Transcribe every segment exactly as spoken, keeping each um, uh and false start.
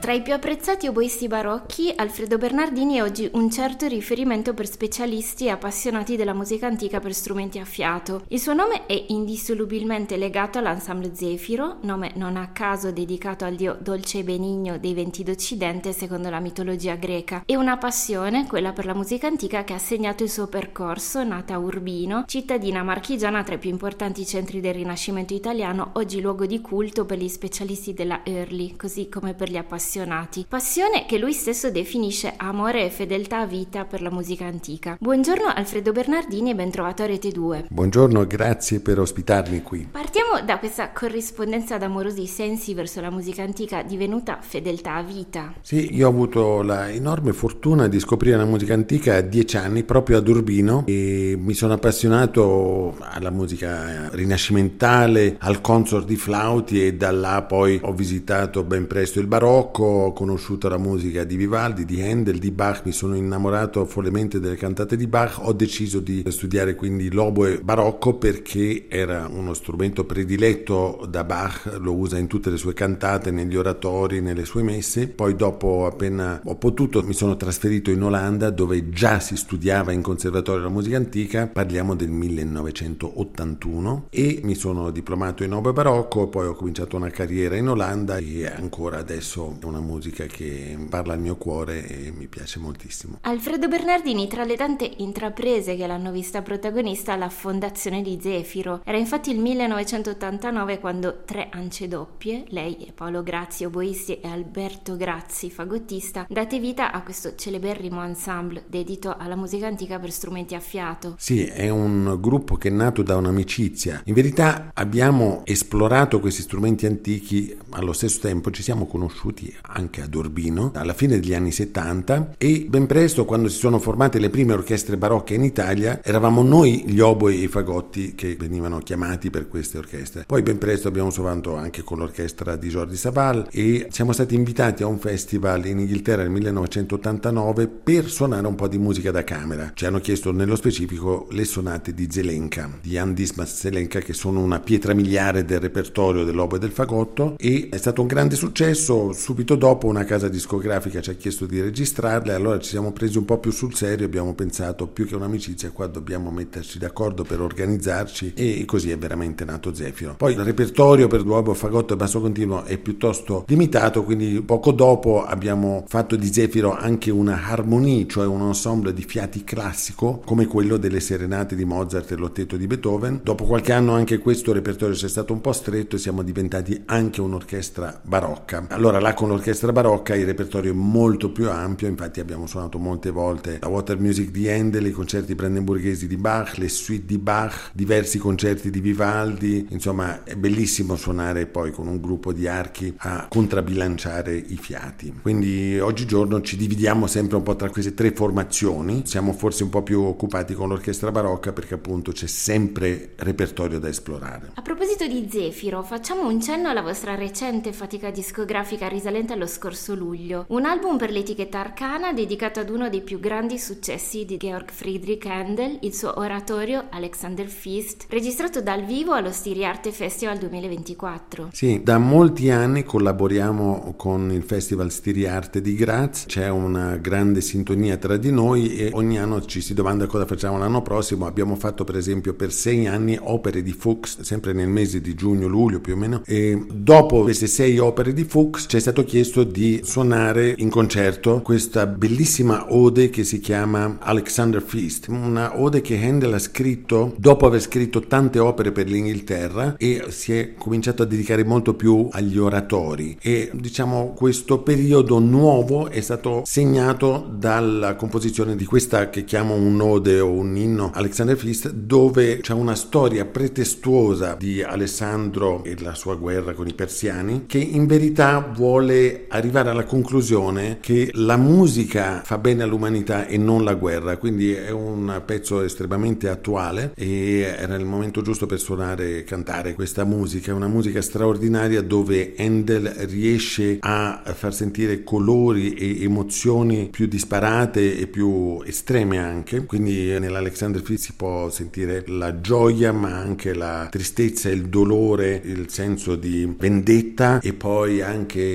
Tra i più apprezzati oboisti barocchi, Alfredo Bernardini è oggi un certo riferimento per specialisti e appassionati della musica antica per strumenti a fiato. Il suo nome è indissolubilmente legato all'ensemble Zefiro, nome non a caso dedicato al dio dolce e benigno dei venti d'Occidente secondo la mitologia greca, e una passione, quella per la musica antica, che ha segnato il suo percorso, nata a Urbino, cittadina marchigiana tra i più importanti centri del Rinascimento italiano, oggi luogo di culto per gli specialisti della Early, così come per gli appassionati. Passione che lui stesso definisce amore e fedeltà a vita per la musica antica. Buongiorno Alfredo Bernardini e ben trovato a Rete due. Buongiorno, grazie per ospitarmi qui. Partiamo da questa corrispondenza d'amorosi sensi verso la musica antica divenuta fedeltà a vita. Sì, io ho avuto la enorme fortuna di scoprire la musica antica a dieci anni proprio ad Urbino e mi sono appassionato alla musica rinascimentale, al consort di flauti, e da là poi ho visitato ben presto il barocco. Ho conosciuto la musica di Vivaldi, di Handel, di Bach, mi sono innamorato follemente delle cantate di Bach. Ho deciso di studiare quindi l'oboe barocco perché era uno strumento prediletto da Bach, lo usa in tutte le sue cantate, negli oratori, nelle sue messe. Poi dopo, appena ho potuto, mi sono trasferito in Olanda, dove già si studiava in conservatorio la musica antica, parliamo del millenovecentottantuno, e mi sono diplomato in oboe barocco. Poi ho cominciato una carriera in Olanda e ancora adesso è una musica che parla al mio cuore e mi piace moltissimo. Alfredo Bernardini, tra le tante intraprese che l'hanno vista protagonista, la fondazione di Zefiro. Era infatti il millenovecentottantanove quando tre ance doppie, lei e Paolo Grazzi oboisti e Alberto Grazzi fagottista, date vita a questo celeberrimo ensemble dedito alla musica antica per strumenti a fiato. Sì, è un gruppo che è nato da un'amicizia. In verità abbiamo esplorato questi strumenti antichi, allo stesso tempo ci siamo conosciuti anche ad Urbino alla fine degli anni settanta, e ben presto, quando si sono formate le prime orchestre barocche in Italia, eravamo noi gli oboi e i fagotti che venivano chiamati per queste orchestre. Poi ben presto abbiamo suonato anche con l'orchestra di Jordi Savall e siamo stati invitati a un festival in Inghilterra nel millenovecentottantanove per suonare un po' di musica da camera. Ci hanno chiesto nello specifico le sonate di Zelenka, di Jan Dismas Zelenka, che sono una pietra miliare del repertorio dell'oboe e del fagotto, e è stato un grande successo. Subito dopo una casa discografica ci ha chiesto di registrarle, allora ci siamo presi un po' più sul serio, abbiamo pensato più che un'amicizia qua dobbiamo metterci d'accordo per organizzarci, e così è veramente nato Zefiro. Poi il repertorio per duomo, fagotto e basso continuo è piuttosto limitato, quindi poco dopo abbiamo fatto di Zefiro anche una harmonie, cioè un ensemble di fiati classico come quello delle serenate di Mozart e l'ottetto di Beethoven. Dopo qualche anno anche questo repertorio ci è stato un po' stretto e siamo diventati anche un'orchestra barocca. Allora là con l'orchestra barocca il repertorio è molto più ampio, infatti abbiamo suonato molte volte la Water Music di Handel, i concerti brandenburghesi di Bach, le suite di Bach, diversi concerti di Vivaldi. Insomma, è bellissimo suonare poi con un gruppo di archi a contrabbilanciare i fiati. Quindi oggigiorno ci dividiamo sempre un po' tra queste tre formazioni, siamo forse un po' più occupati con l'orchestra barocca perché appunto c'è sempre repertorio da esplorare. A proposito di Zefiro, facciamo un cenno alla vostra recente fatica discografica risalente allo scorso luglio, un album per l'etichetta Arcana dedicato ad uno dei più grandi successi di Georg Friedrich Handel, il suo oratorio Alexander Feast, registrato dal vivo allo Styriarte Festival duemilaventiquattro. Sì, da molti anni collaboriamo con il Festival Styriarte di Graz, c'è una grande sintonia tra di noi e ogni anno ci si domanda cosa facciamo l'anno prossimo. Abbiamo fatto per esempio per sei anni opere di Fuchs, sempre nel mese di giugno-luglio più o meno, e dopo queste sei opere di Fuchs ci è stato chiesto di suonare in concerto questa bellissima ode che si chiama Alexander Feast, una ode che Handel ha scritto dopo aver scritto tante opere per l'Inghilterra e si è cominciato a dedicare molto più agli oratori, e diciamo questo periodo nuovo è stato segnato dalla composizione di questa che chiamo un'ode o un inno Alexander Feast, dove c'è una storia pretestuosa di Alessandro e la sua guerra con i persiani, che in verità vuole arrivare alla conclusione che la musica fa bene all'umanità e non la guerra. Quindi è un pezzo estremamente attuale e era il momento giusto per suonare e cantare questa musica. È una musica straordinaria dove Handel riesce a far sentire colori e emozioni più disparate e più estreme anche. Quindi nell'Alexander Feast si può sentire la gioia ma anche la tristezza, il dolore, il senso di vendetta e poi anche la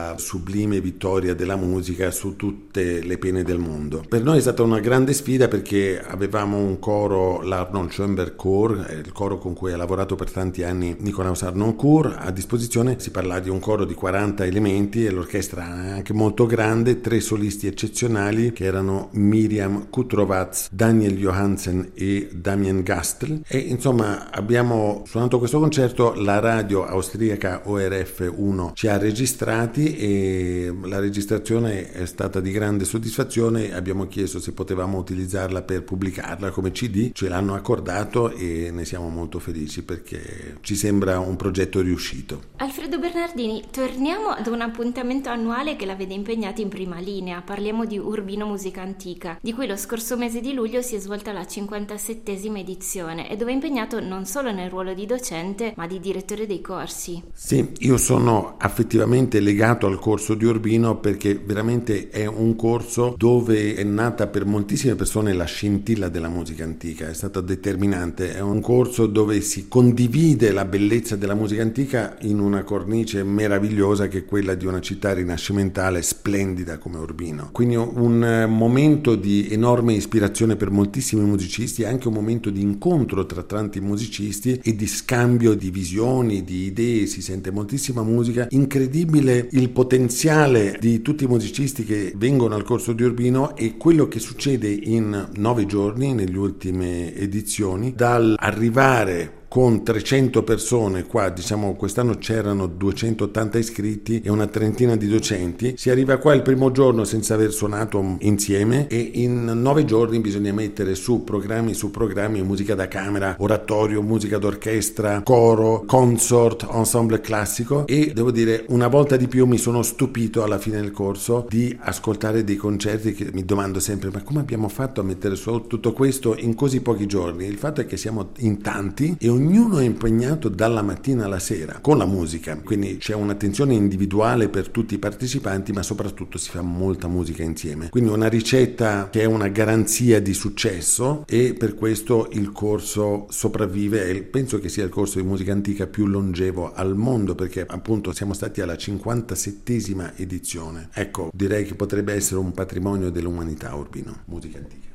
la sublime vittoria della musica su tutte le pene del mondo. Per noi è stata una grande sfida perché avevamo un coro, l'Arnold Schoenberg Chor, il coro con cui ha lavorato per tanti anni Nikolaus Harnoncourt, a disposizione. Si parla di un coro di quaranta elementi e l'orchestra è anche molto grande, tre solisti eccezionali che erano Miriam Kutrovaz, Daniel Johansen e Damien Gastl, e insomma abbiamo suonato questo concerto. La radio austriaca O R F uno ci ha registrati e la registrazione è stata di grande soddisfazione. Abbiamo chiesto se potevamo utilizzarla per pubblicarla come C D, ce l'hanno accordato e ne siamo molto felici perché ci sembra un progetto riuscito. Alfredo Bernardini, torniamo ad un appuntamento annuale che la vede impegnata in prima linea. Parliamo di Urbino Musica Antica, di cui lo scorso mese di luglio si è svolta la cinquantasettesima edizione e dove è impegnato non solo nel ruolo di docente ma di direttore dei corsi. Sì, io sono affettivamente legato al corso di Urbino perché veramente è un corso dove è nata per moltissime persone la scintilla della musica antica, è stata determinante. È un corso dove si condivide la bellezza della musica antica in una cornice meravigliosa che è quella di una città rinascimentale splendida come Urbino. Quindi un momento di enorme ispirazione per moltissimi musicisti, anche un momento di incontro tra tanti musicisti e di scambio di visioni, di idee. Si sente moltissima musica, incredibile il potenziale di tutti i musicisti che vengono al corso di Urbino e quello che succede in nove giorni nelle ultime edizioni, dal arrivare con trecento persone qua, diciamo quest'anno c'erano duecentottanta iscritti e una trentina di docenti. Si arriva qua il primo giorno senza aver suonato insieme e in nove giorni bisogna mettere su programmi su programmi, musica da camera, oratorio, musica d'orchestra, coro, consort, ensemble classico, e devo dire una volta di più mi sono stupito alla fine del corso di ascoltare dei concerti che mi domando sempre ma come abbiamo fatto a mettere su tutto questo in così pochi giorni. Il fatto è che siamo in tanti e ogni Ognuno è impegnato dalla mattina alla sera con la musica, quindi c'è un'attenzione individuale per tutti i partecipanti, ma soprattutto si fa molta musica insieme. Quindi una ricetta che è una garanzia di successo e per questo il corso sopravvive e penso che sia il corso di musica antica più longevo al mondo perché appunto siamo stati alla cinquantasettesima edizione. Ecco, direi che potrebbe essere un patrimonio dell'umanità Urbino, musica antica.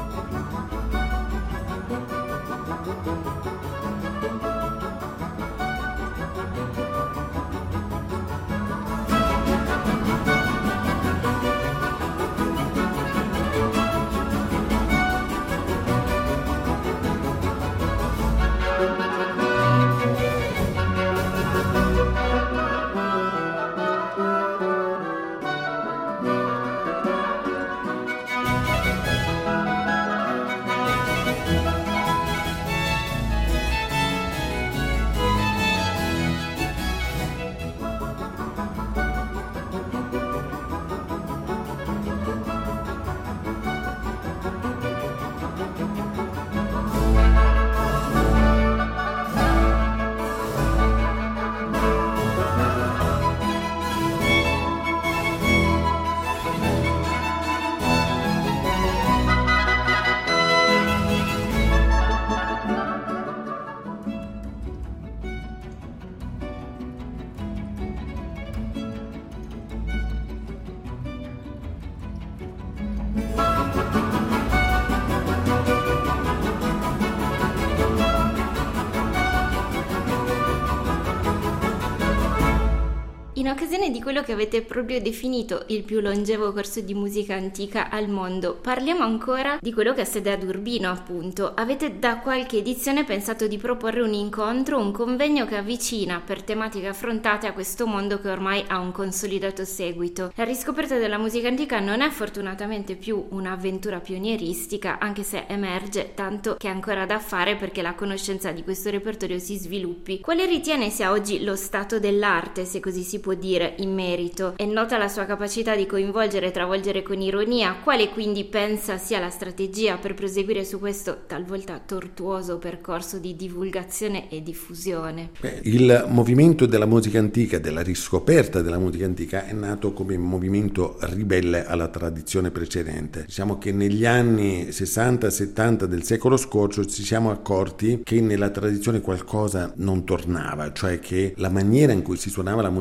In occasione di quello che avete proprio definito il più longevo corso di musica antica al mondo, parliamo ancora di quello che ha sede ad Urbino, appunto. Avete da qualche edizione pensato di proporre un incontro, un convegno che avvicina per tematiche affrontate a questo mondo che ormai ha un consolidato seguito. La riscoperta della musica antica non è fortunatamente più un'avventura pionieristica, anche se emerge tanto che è ancora da fare perché la conoscenza di questo repertorio si sviluppi. Quale ritiene sia oggi lo stato dell'arte, se così si può dire, in merito? È nota la sua capacità di coinvolgere e travolgere con ironia. Quale quindi pensa sia la strategia per proseguire su questo talvolta tortuoso percorso di divulgazione e diffusione? Beh, il movimento della musica antica, della riscoperta della musica antica, è nato come movimento ribelle alla tradizione precedente. Diciamo che negli anni sessanta settanta del secolo scorso ci siamo accorti che nella tradizione qualcosa non tornava, cioè che la maniera in cui si suonava la musica antica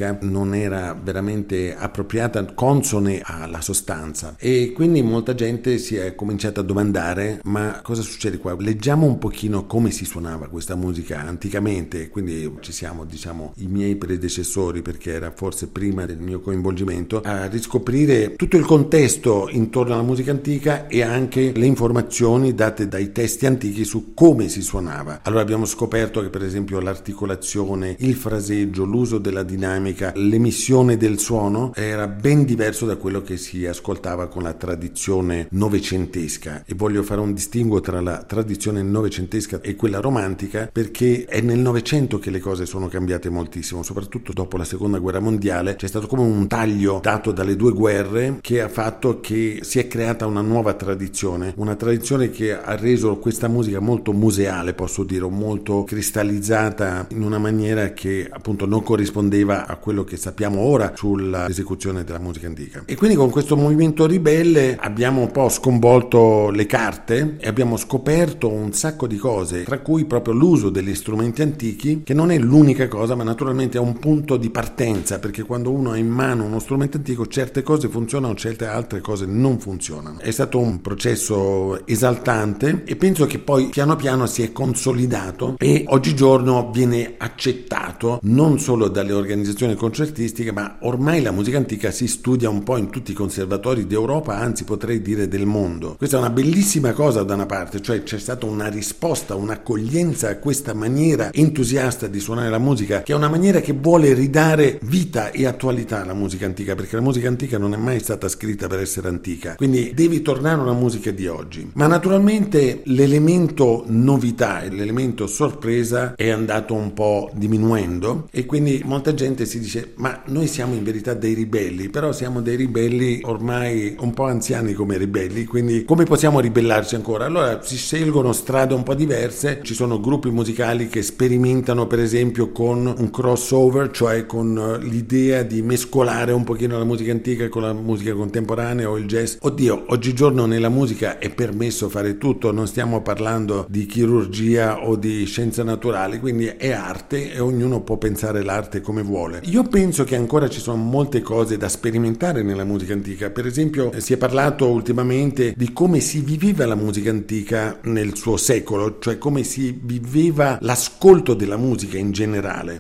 musica non era veramente appropriata, consone alla sostanza, e quindi molta gente si è cominciata a domandare: ma cosa succede qua? Leggiamo un pochino come si suonava questa musica anticamente. Quindi ci siamo, diciamo, i miei predecessori, perché era forse prima del mio coinvolgimento, a riscoprire tutto il contesto intorno alla musica antica e anche le informazioni date dai testi antichi su come si suonava. Allora abbiamo scoperto che per esempio l'articolazione, il fraseggio, l'uso della dinamica, l'emissione del suono era ben diverso da quello che si ascoltava con la tradizione novecentesca, e voglio fare un distinguo tra la tradizione novecentesca e quella romantica, perché è nel Novecento che le cose sono cambiate moltissimo, soprattutto dopo la seconda guerra mondiale. C'è stato come un taglio dato dalle due guerre che ha fatto che si è creata una nuova tradizione, una tradizione che ha reso questa musica molto museale, posso dire, molto cristallizzata in una maniera che appunto non corrispondeva a quello che sappiamo ora sull'esecuzione della musica antica. E quindi con questo movimento ribelle abbiamo un po' sconvolto le carte e abbiamo scoperto un sacco di cose, tra cui proprio l'uso degli strumenti antichi, che non è l'unica cosa, ma naturalmente è un punto di partenza, perché quando uno ha in mano uno strumento antico certe cose funzionano, certe altre cose non funzionano. È stato un processo esaltante e penso che poi piano piano si è consolidato e oggigiorno viene accettato non solo dalle organizzazioni concertistiche, ma ormai la musica antica si studia un po' in tutti i conservatori d'Europa, anzi potrei dire del mondo. Questa è una bellissima cosa da una parte, cioè c'è stata una risposta, un'accoglienza a questa maniera entusiasta di suonare la musica, che è una maniera che vuole ridare vita e attualità alla musica antica, perché la musica antica non è mai stata scritta per essere antica, quindi devi tornare a una musica di oggi. Ma naturalmente l'elemento novità e l'elemento sorpresa è andato un po' diminuendo, e quindi molta gente si dice: ma noi siamo in verità dei ribelli, però siamo dei ribelli ormai un po' anziani come ribelli, quindi come possiamo ribellarci ancora? Allora si scelgono strade un po' diverse, ci sono gruppi musicali che sperimentano per esempio con un crossover, cioè con l'idea di mescolare un pochino la musica antica con la musica contemporanea o il jazz. Oddio, oggigiorno nella musica è permesso fare tutto, non stiamo parlando di chirurgia o di scienze naturali, quindi è arte e ognuno può pensare l'arte come vuole. Io penso che ancora ci sono molte cose da sperimentare nella musica antica. Per esempio si è parlato ultimamente di come si viveva la musica antica nel suo secolo, cioè come si viveva l'ascolto della musica in generale,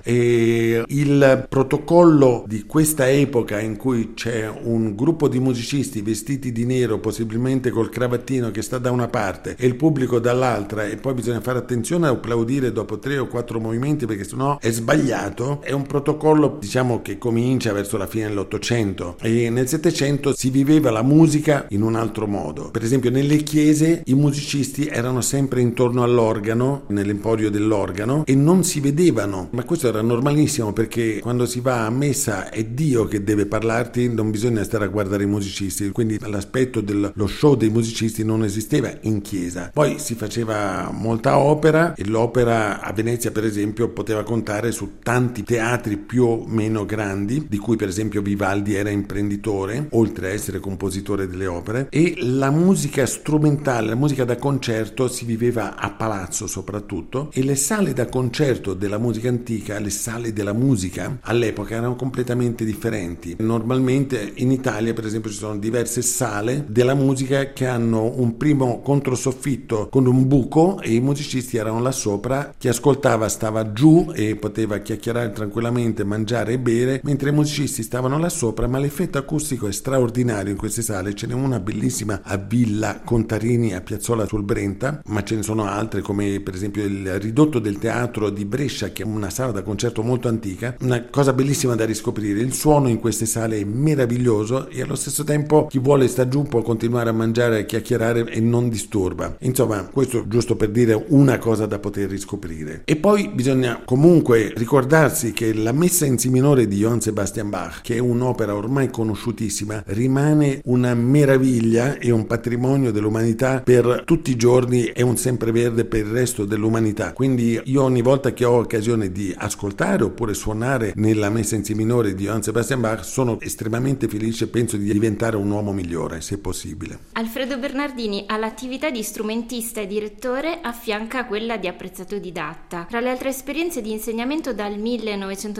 e il protocollo di questa epoca in cui c'è un gruppo di musicisti vestiti di nero, possibilmente col cravattino, che sta da una parte e il pubblico dall'altra, e poi bisogna fare attenzione a applaudire dopo tre o quattro movimenti perché sennò è sbagliato. È un protocollo, diciamo, che comincia verso la fine dell'Ottocento, e nel Settecento si viveva la musica in un altro modo. Per esempio nelle chiese i musicisti erano sempre intorno all'organo, nell'emporio dell'organo, e non si vedevano, ma questo era normalissimo, perché quando si va a messa è Dio che deve parlarti, non bisogna stare a guardare i musicisti, quindi l'aspetto dello show dei musicisti non esisteva in chiesa. Poi si faceva molta opera, e l'opera a Venezia per esempio poteva contare su tanti teatri più o meno grandi, di cui per esempio Vivaldi era imprenditore oltre a essere compositore delle opere, e la musica strumentale, la musica da concerto si viveva a palazzo soprattutto, e le sale da concerto della musica antica, le sale della musica all'epoca erano completamente differenti. Normalmente in Italia per esempio ci sono diverse sale della musica che hanno un primo controsoffitto con un buco e i musicisti erano là sopra, chi ascoltava stava giù e poteva chiacchierare tranquillamente, mangiare e bere, mentre i musicisti stavano là sopra. Ma l'effetto acustico è straordinario in queste sale. Ce n'è una bellissima a Villa Contarini a Piazzola sul Brenta, ma ce ne sono altre come per esempio il Ridotto del Teatro di Brescia, che è una sala da concerto molto antica, una cosa bellissima da riscoprire. Il suono in queste sale è meraviglioso e allo stesso tempo chi vuole sta giù può continuare a mangiare e chiacchierare e non disturba. Insomma, questo giusto per dire una cosa da poter riscoprire. E poi bisogna comunque ricordarsi che la Messa in Si minore di Johann Sebastian Bach, che è un'opera ormai conosciutissima, rimane una meraviglia e un patrimonio dell'umanità per tutti i giorni, è un sempreverde per il resto dell'umanità. Quindi io ogni volta che ho occasione di ascoltare oppure suonare nella Messa in Si minore di Johann Sebastian Bach sono estremamente felice e penso di diventare un uomo migliore, se possibile. Alfredo Bernardini all'attività di strumentista e direttore affianca quella di apprezzato didatta. Tra le altre esperienze di insegnamento, dal millenovecentonovantadue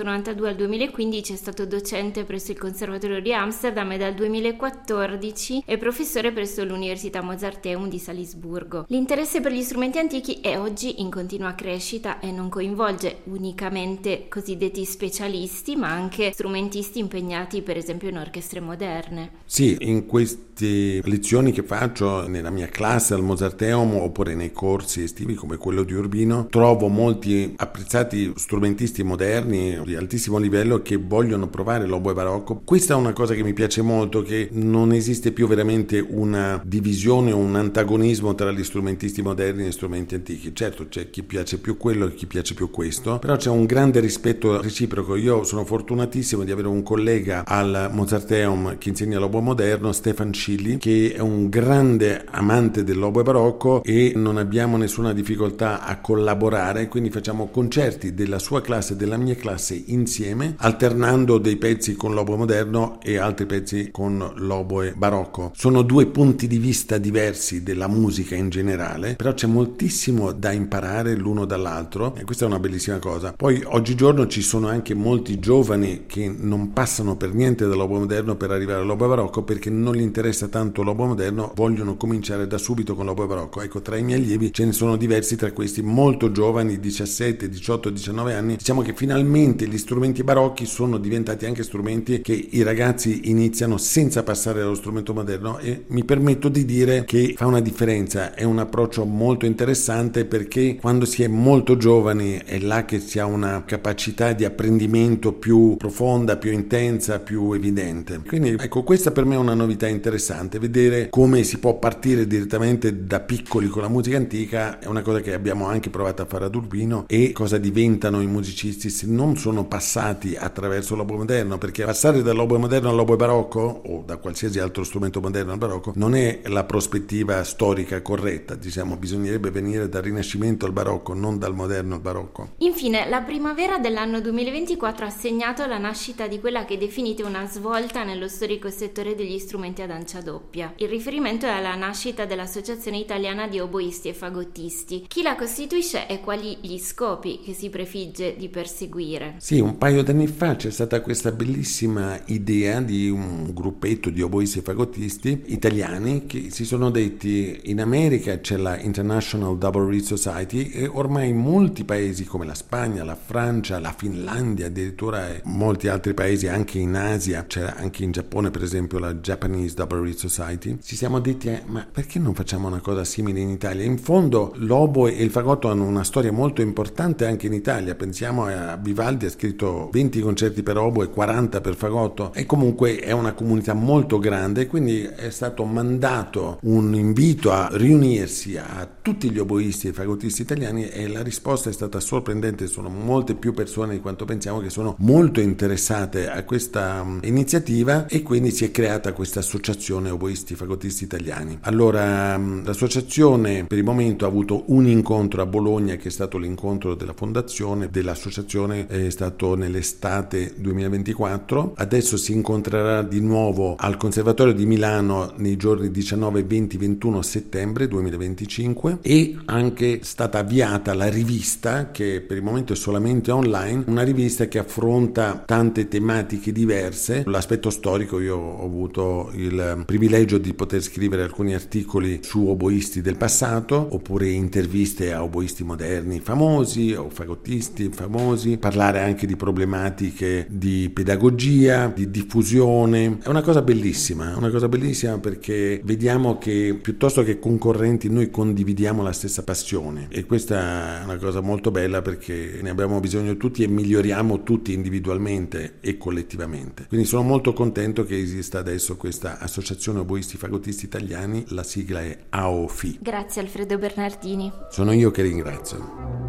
duemiladue al duemilaquindici è stato docente presso il Conservatorio di Amsterdam e dal duemilaquattordici è professore presso l'Università Mozarteum di Salisburgo. L'interesse per gli strumenti antichi è oggi in continua crescita e non coinvolge unicamente cosiddetti specialisti, ma anche strumentisti impegnati per esempio in orchestre moderne. Sì, in queste lezioni che faccio nella mia classe al Mozarteum oppure nei corsi estivi come quello di Urbino trovo molti apprezzati strumentisti moderni di altissimo livello che vogliono provare l'oboe barocco. Questa è una cosa che mi piace molto, che non esiste più veramente una divisione o un antagonismo tra gli strumentisti moderni e gli strumenti antichi. Certo, c'è chi piace più quello e chi piace più questo, però c'è un grande rispetto reciproco. Io sono fortunatissimo di avere un collega al Mozarteum che insegna l'oboe moderno, Stefan Scilli, che è un grande amante dell'oboe barocco e non abbiamo nessuna difficoltà a collaborare, quindi facciamo concerti della sua classe e della mia classe insieme, alternando dei pezzi con l'oboe moderno e altri pezzi con l'oboe barocco. Sono due punti di vista diversi della musica in generale, però c'è moltissimo da imparare l'uno dall'altro e questa è una bellissima cosa. Poi oggigiorno ci sono anche molti giovani che non passano per niente dall'oboe moderno per arrivare all'oboe barocco perché non gli interessa tanto l'oboe moderno, vogliono cominciare da subito con l'oboe barocco. Ecco, tra i miei allievi ce ne sono diversi, tra questi molto giovani, diciassette, diciotto, diciannove anni. Diciamo che finalmente gli strumenti barocchi sono diventati anche strumenti che i ragazzi iniziano senza passare allo strumento moderno e mi permetto di dire che fa una differenza, è un approccio molto interessante perché quando si è molto giovani è là che si ha una capacità di apprendimento più profonda, più intensa, più evidente. Quindi ecco, questa per me è una novità interessante, vedere come si può partire direttamente da piccoli con la musica antica è una cosa che abbiamo anche provato a fare ad Urbino e cosa diventano i musicisti se non sono passati attraverso l'oboe moderno, perché passare dall'oboe moderno all'oboe barocco o da qualsiasi altro strumento moderno al barocco non è la prospettiva storica corretta, diciamo, bisognerebbe venire dal Rinascimento al barocco, non dal moderno al barocco. Infine, la primavera dell'anno duemilaventiquattro ha segnato la nascita di quella che definite una svolta nello storico settore degli strumenti ad ancia doppia. Il riferimento è alla nascita dell'Associazione Italiana di Oboisti e Fagottisti. Chi la costituisce e quali gli scopi che si prefigge di perseguire? Sì, un paio d'anni fa c'è stata questa bellissima idea di un gruppetto di oboisti e fagottisti italiani che si sono detti: in America c'è la International Double Reed Society e ormai in molti paesi come la Spagna, la Francia, la Finlandia, addirittura e molti altri paesi, anche in Asia, c'è anche in Giappone per esempio la Japanese Double Reed Society, ci siamo detti eh, ma perché non facciamo una cosa simile in Italia? In fondo l'oboe e il fagotto hanno una storia molto importante anche in Italia, pensiamo a Vivaldi, ha scritto venti concerti per oboe e quaranta per fagotto e comunque è una comunità molto grande, quindi è stato mandato un invito a riunirsi a tutti gli oboisti e fagottisti italiani e la risposta è stata sorprendente, sono molte più persone di quanto pensiamo che sono molto interessate a questa iniziativa e quindi si è creata questa associazione oboisti e fagottisti italiani. Allora l'associazione per il momento ha avuto un incontro a Bologna che è stato l'incontro della fondazione dell'associazione, è stato nell'estate duemilaventiquattro, adesso si incontrerà di nuovo al Conservatorio di Milano nei giorni diciannove, venti, ventuno settembre duemilaventicinque e anche stata avviata la rivista che per il momento è solamente online, una rivista che affronta tante tematiche diverse. L'aspetto storico, io ho avuto il privilegio di poter scrivere alcuni articoli su oboisti del passato oppure interviste a oboisti moderni famosi o fagottisti famosi, parlare anche di problematiche di pedagogia, di diffusione. È una cosa bellissima, una cosa bellissima perché vediamo che piuttosto che concorrenti noi condividiamo la stessa passione e questa è una cosa molto bella perché ne abbiamo bisogno tutti e miglioriamo tutti individualmente e collettivamente. Quindi sono molto contento che esista adesso questa Associazione Oboisti Fagottisti Italiani, la sigla è A O F I. Grazie Alfredo Bernardini. Sono io che ringrazio.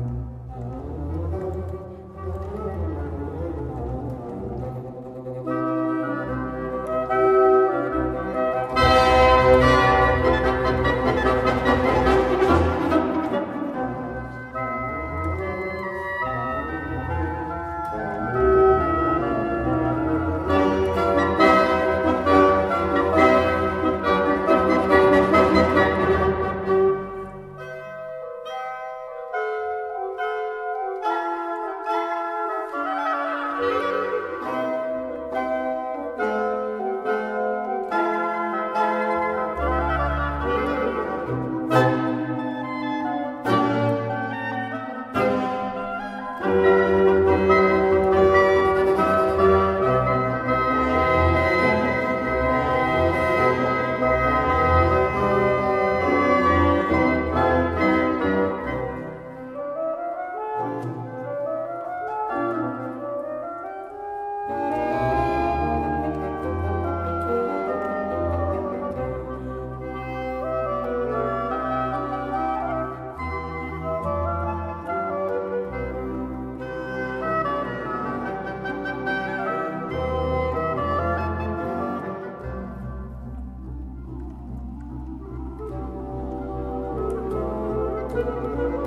Thank you.